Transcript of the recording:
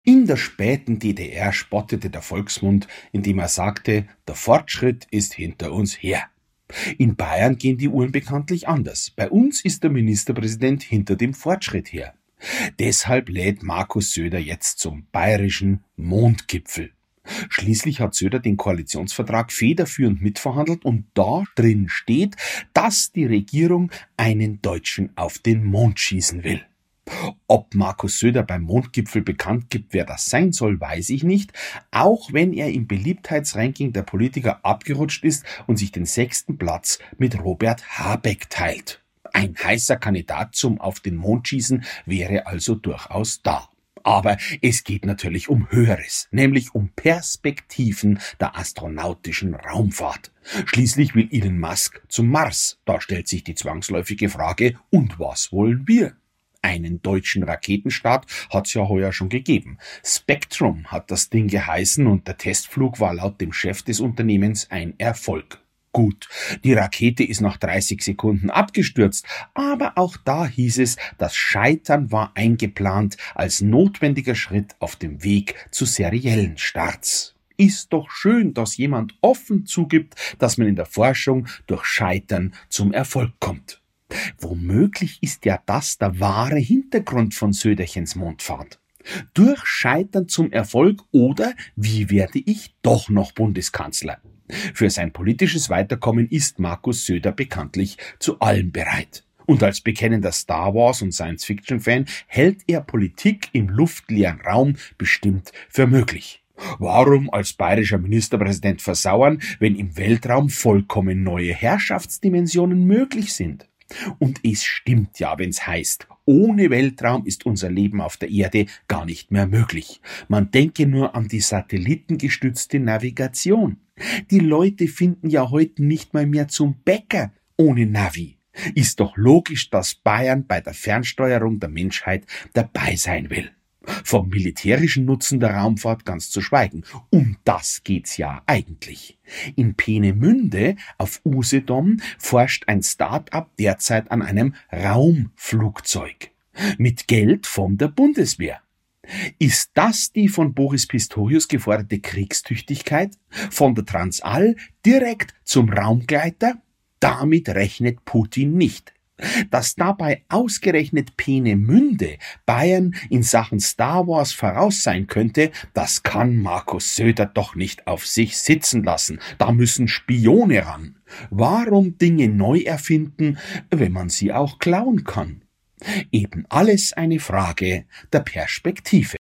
In der späten DDR spottete der Volksmund, indem er sagte, der Fortschritt ist hinter uns her. In Bayern gehen die Uhren bekanntlich anders. Bei uns ist der Ministerpräsident hinter dem Fortschritt her. Deshalb lädt Markus Söder jetzt zum bayerischen Mondgipfel. Schließlich hat Söder den Koalitionsvertrag federführend mitverhandelt und da drin steht, dass die Regierung einen Deutschen auf den Mond schießen will. Ob Markus Söder beim Mondgipfel bekannt gibt, wer das sein soll, weiß ich nicht, auch wenn er im Beliebtheitsranking der Politiker abgerutscht ist und sich den 6. Platz mit Robert Habeck teilt. Ein heißer Kandidat zum Auf den Mond schießen wäre also durchaus da. Aber es geht natürlich um Höheres, nämlich um Perspektiven der astronautischen Raumfahrt. Schließlich will Elon Musk zum Mars. Da stellt sich die zwangsläufige Frage, und was wollen wir? Einen deutschen Raketenstart hat's ja heuer schon gegeben. Spectrum hat das Ding geheißen und der Testflug war laut dem Chef des Unternehmens ein Erfolg. Gut, die Rakete ist nach 30 Sekunden abgestürzt, aber auch da hieß es, das Scheitern war eingeplant als notwendiger Schritt auf dem Weg zu seriellen Starts. Ist doch schön, dass jemand offen zugibt, dass man in der Forschung durch Scheitern zum Erfolg kommt. Womöglich ist ja das der wahre Hintergrund von Söderchens Mondfahrt. Durch Scheitern zum Erfolg oder wie werde ich doch noch Bundeskanzler? Für sein politisches Weiterkommen ist Markus Söder bekanntlich zu allem bereit. Und als bekennender Star Wars- und Science-Fiction-Fan hält er Politik im luftleeren Raum bestimmt für möglich. Warum als bayerischer Ministerpräsident versauern, wenn im Weltraum vollkommen neue Herrschaftsdimensionen möglich sind? Und es stimmt ja, wenn's heißt, ohne Weltraum ist unser Leben auf der Erde gar nicht mehr möglich. Man denke nur an die satellitengestützte Navigation. Die Leute finden ja heute nicht mal mehr zum Bäcker ohne Navi. Ist doch logisch, dass Bayern bei der Fernsteuerung der Menschheit dabei sein will. Vom militärischen Nutzen der Raumfahrt ganz zu schweigen. Um das geht's ja eigentlich. In Peenemünde auf Usedom forscht ein Start-up derzeit an einem Raumflugzeug. Mit Geld von der Bundeswehr. Ist das die von Boris Pistorius geforderte Kriegstüchtigkeit? Von der Transall direkt zum Raumgleiter? Damit rechnet Putin nicht. Dass dabei ausgerechnet Peenemünde Bayern in Sachen Star Wars voraus sein könnte, das kann Markus Söder doch nicht auf sich sitzen lassen. Da müssen Spione ran. Warum Dinge neu erfinden, wenn man sie auch klauen kann? Eben alles eine Frage der Perspektive.